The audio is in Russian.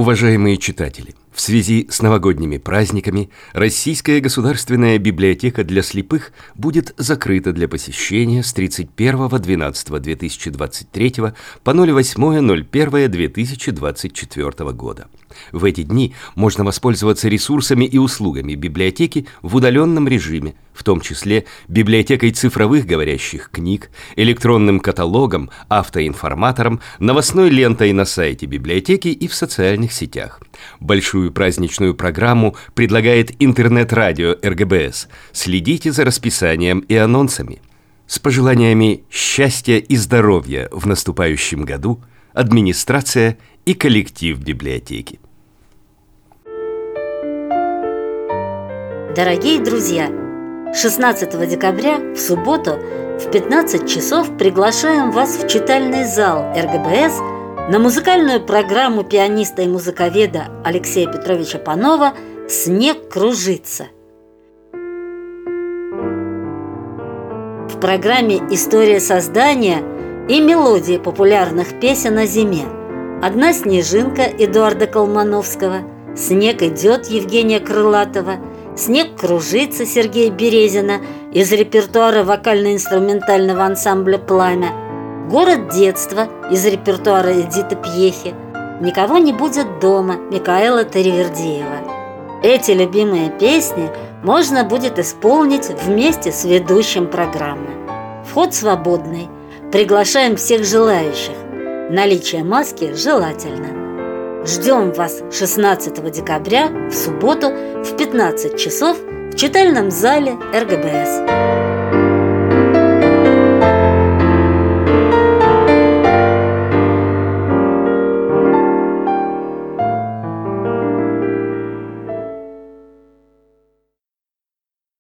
Уважаемые читатели, в связи с новогодними праздниками Российская государственная библиотека для слепых будет закрыта для посещения с 31.12.2023 по 08.01.2024 года. В эти дни можно воспользоваться ресурсами и услугами библиотеки в удаленном режиме, в том числе библиотекой цифровых говорящих книг, электронным каталогом, автоинформатором, новостной лентой на сайте библиотеки и в социальных сетях. Большую праздничную программу предлагает интернет-радио РГБС. Следите за расписанием и анонсами. С пожеланиями счастья и здоровья в наступающем году администрация и коллектив библиотеки. Дорогие друзья, 16 декабря в субботу в 15 часов приглашаем вас в читальный зал РГБС на музыкальную программу пианиста и музыковеда Алексея Петровича Панова «Снег кружится». В программе история создания и мелодии популярных песен о зиме. «Одна снежинка» Эдуарда Колмановского, «Снег идет» Евгения Крылатова, «Снег кружится» Сергея Березина из репертуара вокально-инструментального ансамбля «Пламя», «Город детства» из репертуара Эдиты Пьехи, «Никого не будет дома» Микаэла Таривердиева. Эти любимые песни можно будет исполнить вместе с ведущим программы. Вход свободный. Приглашаем всех желающих. Наличие маски желательно. Ждем вас 16 декабря в субботу в 15 часов в читальном зале РГБС.